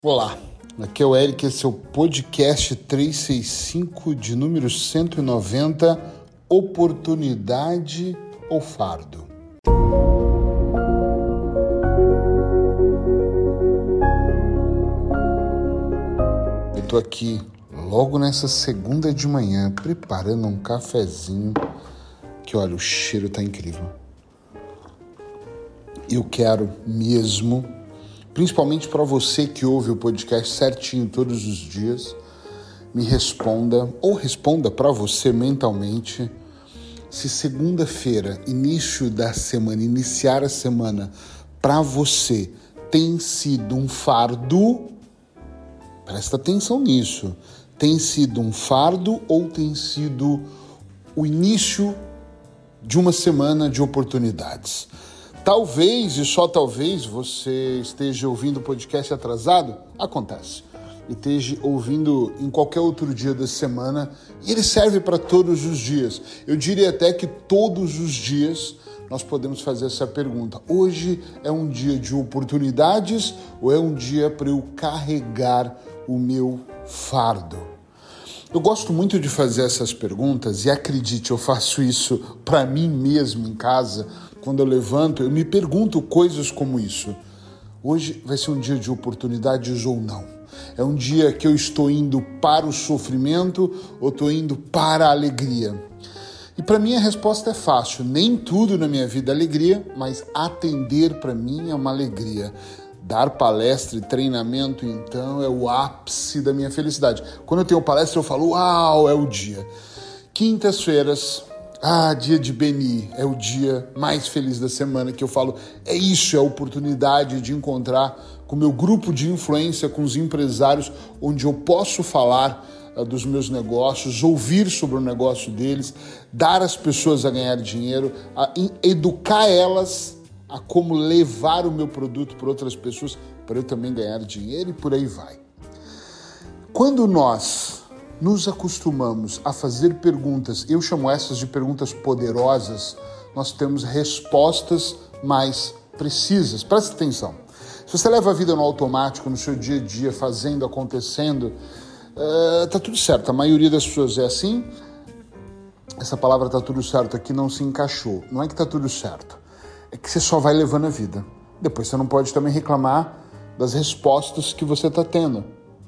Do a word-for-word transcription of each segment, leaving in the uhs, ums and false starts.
Olá, aqui é o Eric, esse é o podcast trezentos e sessenta e cinco de número cento e noventa, Oportunidade ou Fardo? Eu tô aqui logo nessa segunda de manhã preparando um cafezinho que, olha, o cheiro tá incrível. Eu quero mesmo, principalmente para você que ouve o podcast certinho todos os dias, me responda, ou responda para você mentalmente, se segunda-feira, início da semana, iniciar a semana, para você tem sido um fardo. Presta atenção nisso. Tem sido um fardo ou tem sido o início de uma semana de oportunidades? Talvez, e só talvez, você esteja ouvindo o podcast atrasado, acontece. E esteja ouvindo em qualquer outro dia da semana, e ele serve para todos os dias. Eu diria até que todos os dias nós podemos fazer essa pergunta. Hoje é um dia de oportunidades ou é um dia para eu carregar o meu fardo? Eu gosto muito de fazer essas perguntas e acredite, eu faço isso para mim mesmo em casa. Quando eu levanto, eu me pergunto coisas como isso. Hoje vai ser um dia de oportunidades ou não? É um dia que eu estou indo para o sofrimento ou estou indo para a alegria? E para mim a resposta é fácil. Nem tudo na minha vida é alegria, mas atender para mim é uma alegria. Dar palestra e treinamento, então, é o ápice da minha felicidade. Quando eu tenho palestra, eu falo, uau, é o dia. Quintas-feiras, ah, dia de B N I, é o dia mais feliz da semana, que eu falo, é isso, é a oportunidade de encontrar com o meu grupo de influência, com os empresários, onde eu posso falar uh, dos meus negócios, ouvir sobre o negócio deles, dar às pessoas a ganhar dinheiro, a educar elas a como levar o meu produto para outras pessoas, para eu também ganhar dinheiro e por aí vai. Quando nós nos acostumamos a fazer perguntas, eu chamo essas de perguntas poderosas, nós temos respostas mais precisas. Presta atenção. Se você leva a vida no automático, no seu dia a dia, fazendo, acontecendo, uh, tá tudo certo. A maioria das pessoas é assim. Essa palavra tá tudo certo aqui não se encaixou. Não é que tá tudo certo. É que você só vai levando a vida. Depois você não pode também reclamar das respostas que você está tendo,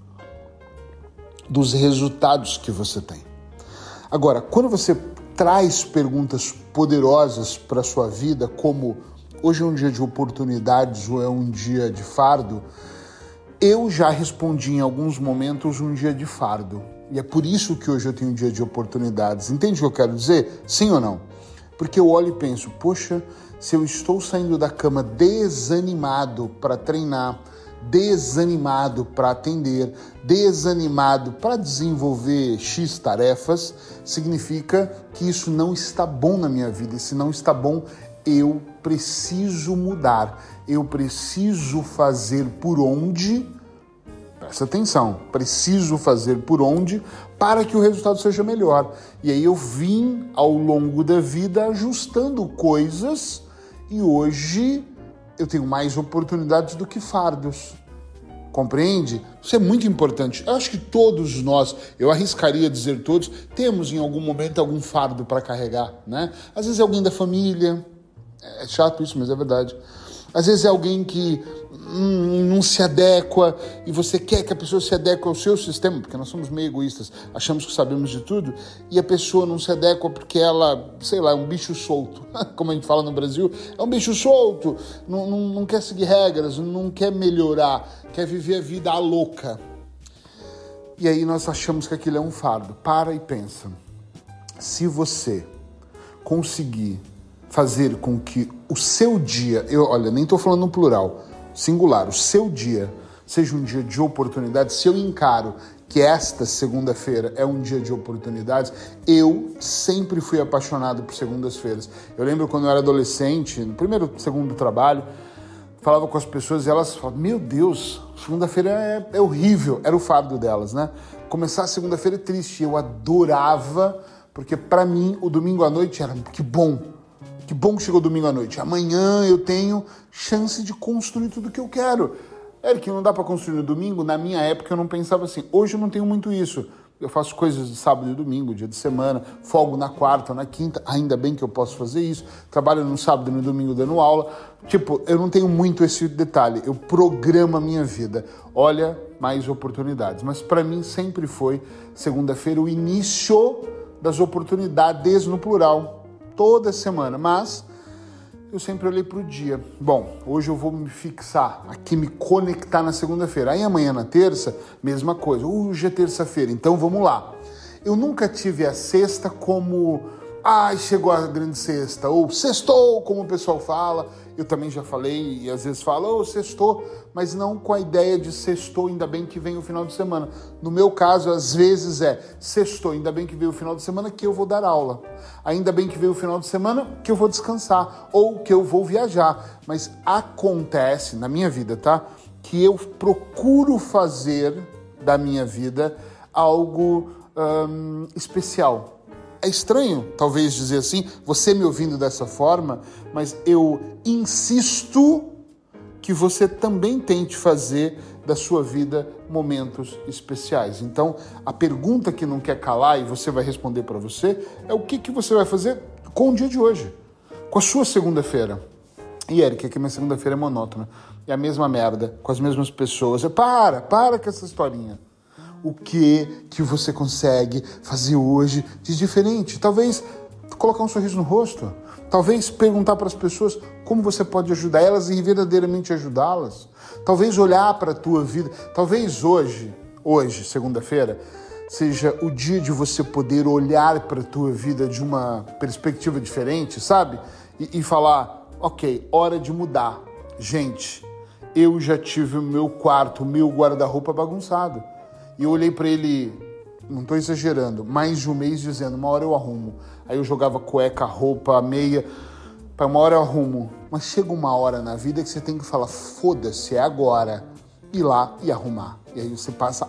dos resultados que você tem. Agora, quando você traz perguntas poderosas para a sua vida, como hoje é um dia de oportunidades ou é um dia de fardo, eu já respondi em alguns momentos um dia de fardo. E é por isso que hoje eu tenho um dia de oportunidades. Entende o que eu quero dizer? Sim ou não? Porque eu olho e penso, poxa, se eu estou saindo da cama desanimado para treinar, desanimado para atender, desanimado para desenvolver X tarefas, significa que isso não está bom na minha vida. E se não está bom, eu preciso mudar. Eu preciso fazer por onde, presta atenção, preciso fazer por onde para que o resultado seja melhor. E aí eu vim ao longo da vida ajustando coisas e hoje eu tenho mais oportunidades do que fardos. Compreende? Isso é muito importante. Eu acho que todos nós, eu arriscaria dizer todos, temos em algum momento algum fardo para carregar, né? Às vezes é alguém da família, é chato isso, mas é verdade. Às vezes é alguém que hum, não se adequa e você quer que a pessoa se adeque ao seu sistema, porque nós somos meio egoístas, achamos que sabemos de tudo, e a pessoa não se adequa porque ela, sei lá, é um bicho solto, como a gente fala no Brasil, é um bicho solto, não, não, não quer seguir regras, não quer melhorar, quer viver a vida à louca. E aí nós achamos que aquilo é um fardo. Para e pensa. Se você conseguir fazer com que o seu dia, eu, olha, nem estou falando no plural, singular, o seu dia seja um dia de oportunidades, se eu encaro que esta segunda-feira é um dia de oportunidades, eu sempre fui apaixonado por segundas-feiras. Eu lembro quando eu era adolescente, no primeiro, segundo trabalho, falava com as pessoas e elas falavam, meu Deus, segunda-feira é, é horrível, era o fardo delas, né? Começar a segunda-feira é triste, eu adorava, porque para mim o domingo à noite era, que bom, Que bom que chegou domingo à noite. Amanhã eu tenho chance de construir tudo o que eu quero. Eric, não dá para construir no domingo? Na minha época eu não pensava assim. Hoje eu não tenho muito isso. Eu faço coisas de sábado e domingo, dia de semana, folgo na quarta, na quinta, ainda bem que eu posso fazer isso. Trabalho no sábado e no domingo dando aula. Tipo, eu não tenho muito esse detalhe. Eu programo a minha vida. Olha, mais oportunidades. Mas para mim sempre foi segunda-feira o início das oportunidades no plural. Toda semana. Mas eu sempre olhei para o dia. Bom, hoje eu vou me fixar aqui, me conectar na segunda-feira. Aí amanhã na terça, mesma coisa. Hoje é terça-feira, então vamos lá. Eu nunca tive a sexta como, ai, chegou a grande sexta, ou sextou, como o pessoal fala. Eu também já falei e às vezes falo, oh, sextou, mas não com a ideia de sextou, ainda bem que vem o final de semana. No meu caso, às vezes é sextou, ainda bem que veio o final de semana que eu vou dar aula. Ainda bem que veio o final de semana que eu vou descansar ou que eu vou viajar. Mas acontece, na minha vida, tá? Que eu procuro fazer da minha vida algo hum, especial. É estranho, talvez, dizer assim, você me ouvindo dessa forma, mas eu insisto que você também tente fazer da sua vida momentos especiais. Então, a pergunta que não quer calar e você vai responder para você é o que, que você vai fazer com o dia de hoje, com a sua segunda-feira. E, Eric, aqui minha segunda-feira é monótona, é a mesma merda, com as mesmas pessoas. Eu, para, para com essa historinha. O que que você consegue fazer hoje de diferente? Talvez colocar um sorriso no rosto. Talvez perguntar para as pessoas como você pode ajudar elas e verdadeiramente ajudá-las. Talvez olhar para a tua vida. Talvez hoje, hoje, segunda-feira, seja o dia de você poder olhar para a tua vida de uma perspectiva diferente, sabe? E, e falar, ok, hora de mudar. Gente, eu já tive o meu quarto, o meu guarda-roupa bagunçado. E eu olhei pra ele, não estou exagerando, mais de um mês dizendo, uma hora eu arrumo. Aí eu jogava cueca, roupa, meia, para uma hora eu arrumo. Mas chega uma hora na vida que você tem que falar, foda-se, é agora. Ir lá e arrumar. E aí você passa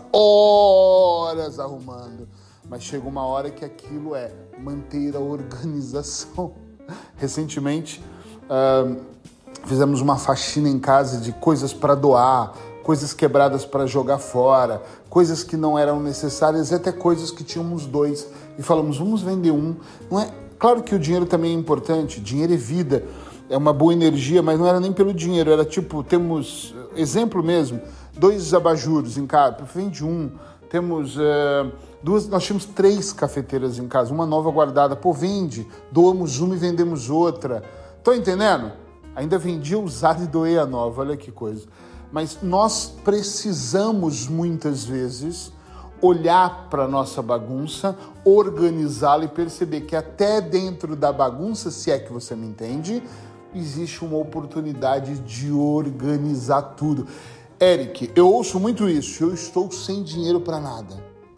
horas arrumando. Mas chega uma hora que aquilo é manter a organização. Recentemente, uh, fizemos uma faxina em casa de coisas para doar, coisas quebradas para jogar fora, coisas que não eram necessárias e até coisas que tínhamos dois. E falamos, vamos vender um. Não é? Claro que o dinheiro também é importante, dinheiro é vida, é uma boa energia, mas não era nem pelo dinheiro, era tipo, temos, exemplo mesmo, dois abajures em casa, vende um, temos uh, duas, nós tínhamos três cafeteiras em casa, uma nova guardada, pô, vende, doamos uma e vendemos outra. Tô entendendo? Ainda vendi usada e doei a nova, olha que coisa. Mas nós precisamos, muitas vezes, olhar para a nossa bagunça, organizá-la e perceber que até dentro da bagunça, se é que você me entende, existe uma oportunidade de organizar tudo. Eric, eu ouço muito isso, eu estou sem dinheiro para nada.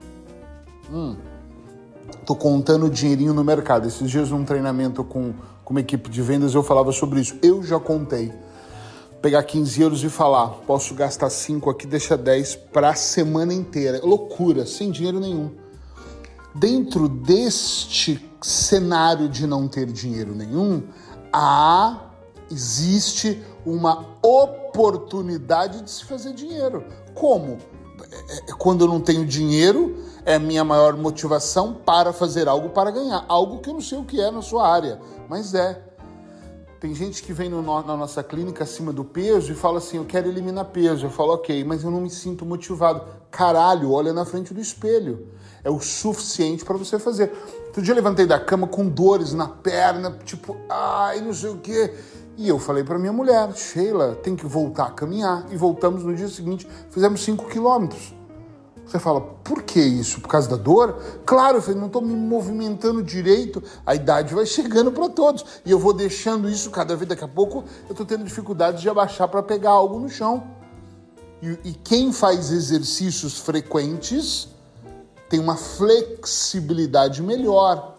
Hum, tô contando dinheirinho no mercado. Esses dias num treinamento com, com uma equipe de vendas eu falava sobre isso. Eu já contei. Pegar quinze euros e falar, posso gastar cinco aqui, deixa dez para a semana inteira. Loucura, sem dinheiro nenhum. Dentro deste cenário de não ter dinheiro nenhum, há, existe uma oportunidade de se fazer dinheiro. Como? Quando eu não tenho dinheiro, é a minha maior motivação para fazer algo para ganhar. Algo que eu não sei o que é na sua área, mas é. Tem gente que vem no, na nossa clínica acima do peso e fala assim, eu quero eliminar peso. Eu falo, ok, mas eu não me sinto motivado. Caralho, olha na frente do espelho. É o suficiente para você fazer. Outro dia eu levantei da cama com dores na perna, tipo, ai, não sei o quê. E eu falei para minha mulher, Sheila, tem que voltar a caminhar. E voltamos no dia seguinte, fizemos cinco quilômetros. Você fala, por que isso? Por causa da dor? Claro, eu falei, não estou me movimentando direito, a idade vai chegando para todos. E eu vou deixando isso cada vez, daqui a pouco eu estou tendo dificuldade de abaixar para pegar algo no chão. E, e quem faz exercícios frequentes tem uma flexibilidade melhor.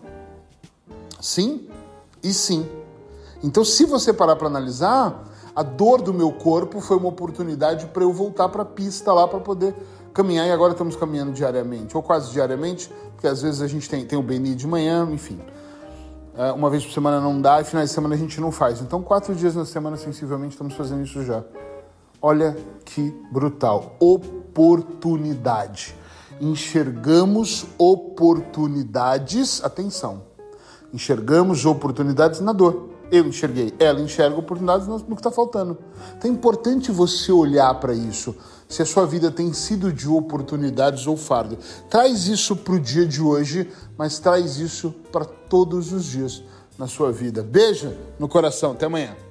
Sim e sim. Então, se você parar para analisar, a dor do meu corpo foi uma oportunidade para eu voltar para a pista lá para poder caminhar, e agora estamos caminhando diariamente, ou quase diariamente, porque às vezes a gente tem, tem o Beni de manhã, enfim. Uma vez por semana não dá, e finais de semana a gente não faz. Então, quatro dias na semana, sensivelmente, estamos fazendo isso já. Olha que brutal. Oportunidade. Enxergamos oportunidades, atenção, enxergamos oportunidades na dor. Eu enxerguei, ela enxerga oportunidades no que está faltando. Então é importante você olhar para isso, se a sua vida tem sido de oportunidades ou fardo. Traz isso para o dia de hoje, mas traz isso para todos os dias na sua vida. Beijo no coração, até amanhã.